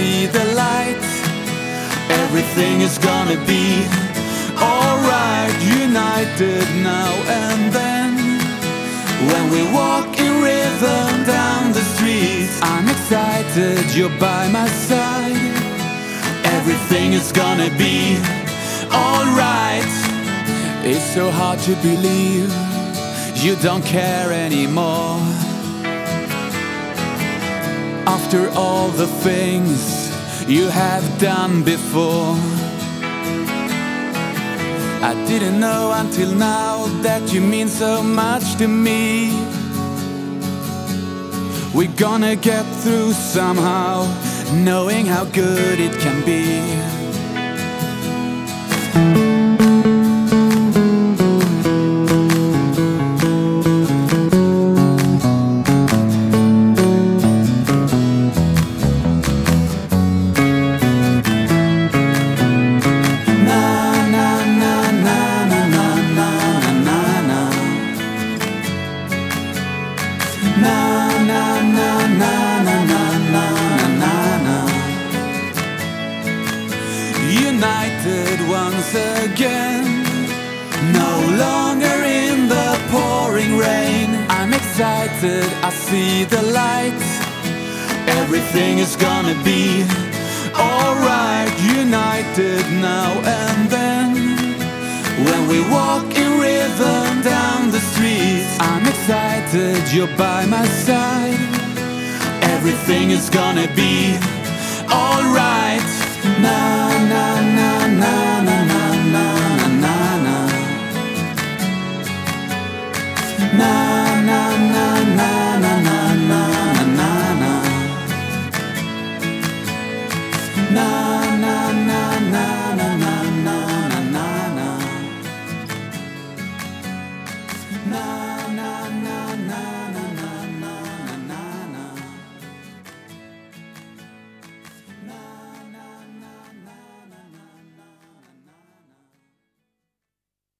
see the light. Everything is gonna be alright. United now and then. When we walk in rhythm down the streets, I'm excited, you're by my side. Everything is gonna be alright. It's so hard to believe you don't care anymore. After all the things you have done before, I didn't know until now that you mean so much to me. We're gonna get through somehow, knowing how good it can be. United once again, no longer in the pouring rain. I'm excited, I see the light. Everything is gonna be alright. United now and then. When we walk in rhythm down the streets, I'm excited, you're by my side. Everything is gonna be alright. Na na na na na na na na na. Na na na na na na na na na. Na na na na na na na na na.